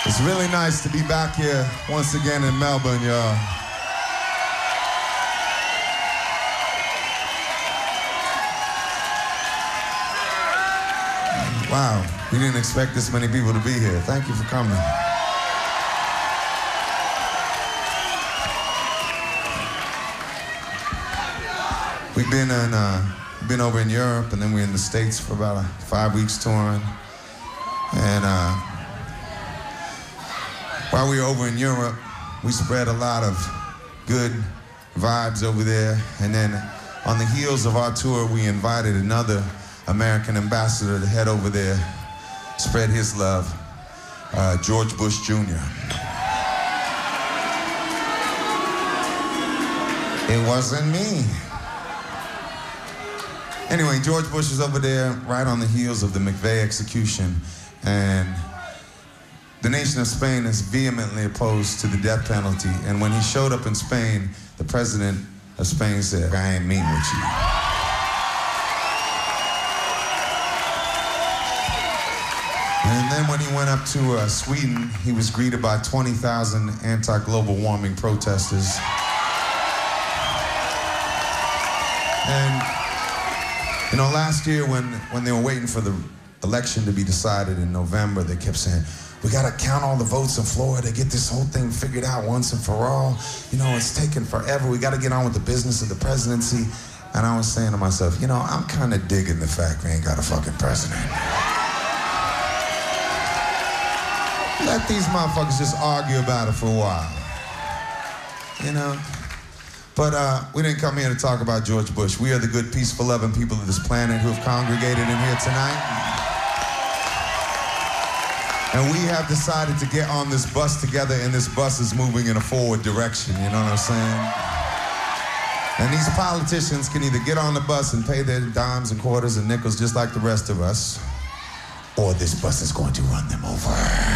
It's really nice to be back here once again in Melbourne, y'all. Wow, we didn't expect this many people to be here. Thank you for coming. We've been over in Europe, and then we're in the States for about 5 weeks touring. And while we were over in Europe, we spread a lot of good vibes over there. And then on the heels of our tour, we invited another American ambassador to head over there, spread his love, George Bush Jr. It wasn't me. Anyway, George Bush is over there right on the heels of the McVeigh execution, and the nation of Spain is vehemently opposed to the death penalty. And when he showed up in Spain, the president of Spain said, "I ain't meeting with you." And then when he went up to Sweden, he was greeted by 20,000 anti-global warming protesters. And you know, last year when they were waiting for the election to be decided in November, they kept saying, "We gotta count all the votes in Florida, get this whole thing figured out once and for all. You know, it's taking forever. We gotta get on with the business of the presidency." And I was saying to myself, you know, I'm kind of digging the fact we ain't got a fucking president. Let these motherfuckers just argue about it for a while. You know? But we didn't come here to talk about George Bush. We are the good, peaceful, loving people of this planet who have congregated in here tonight. And we have decided to get on this bus together, and this bus is moving in a forward direction, you know what I'm saying? And these politicians can either get on the bus and pay their dimes and quarters and nickels just like the rest of us, or this bus is going to run them over.